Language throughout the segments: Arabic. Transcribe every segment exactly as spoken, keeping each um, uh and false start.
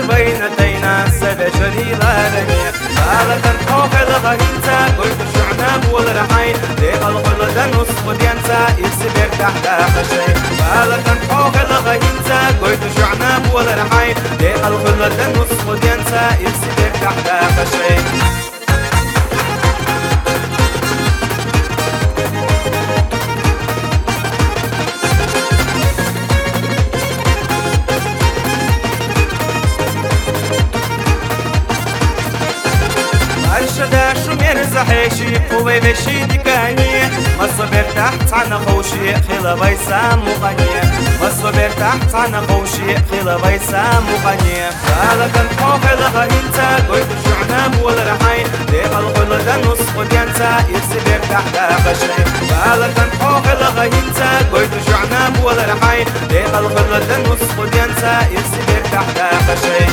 بينتينا سبجري لارنيا قالت الحوق الغهينتا قلت شعناب والرحين ليق الخلد نصف ديانتا يسبر تحت خشي قالت الحوق الغهينتا قلت شعناب والرحين ليق الخلد نصف ديانتا يسبر تحت خشي الشدا شمير زحيشي قوي بشي دكاني مصبر تحت عنا خوشي خلا بيسام مغنية مصبر تحت عنا خوشي خلا بيسام مغنية قالك الحوق الغهينتا قلت شعناب والرحين ليق الخلد نصف ديانتا يسبر تحت خشي قالك الحوق الغهينتا قلت شعناب والرحين ليق الخلد نصف ديانتا يسبر تحت خشي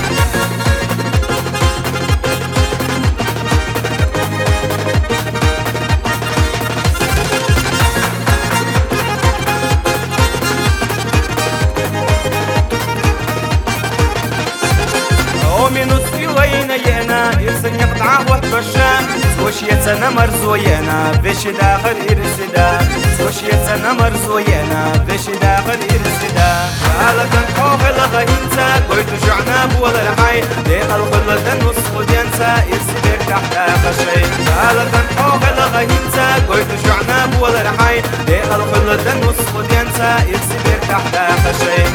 ومنوس يوينا ينا يرسن يقطع وحبشان وش يتنا مرزوينا بش داخل يرسدا وش يتنا مرزوينا بش داخل يرسدا قالك الحوق الغهينتا قلت شعناب والرحين ليق الخلد نصف ديانتا يسبر تحت خشي قالك الحوق الغهينتا قلت شعناب والرحين ليق الخلد نصف ديانتا يسبر تحت خشي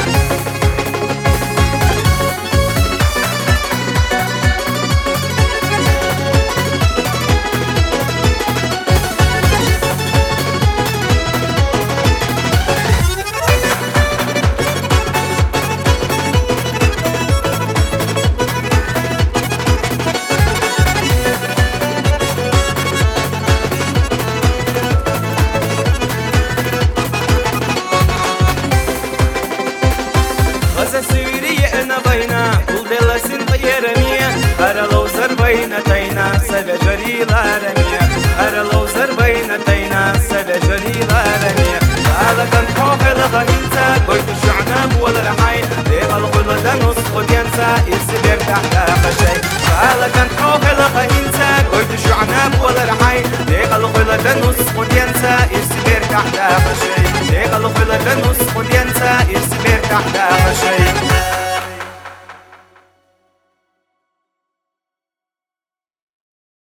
بينتينا سبجري لارنيا أرلو زر بينتينا سبجري لارنيا قالك الحوق الغهينتا قلت شعناب والرحين ليق الخلد نصف ديانتا يسبر تحت خشي قالك الحوق الغهينتا قلت شعناب والرحين ليق الخلد نصف ديانتا يسبر تحت خشي ليق الخلد نصف ديانتا يسبر تحت خشي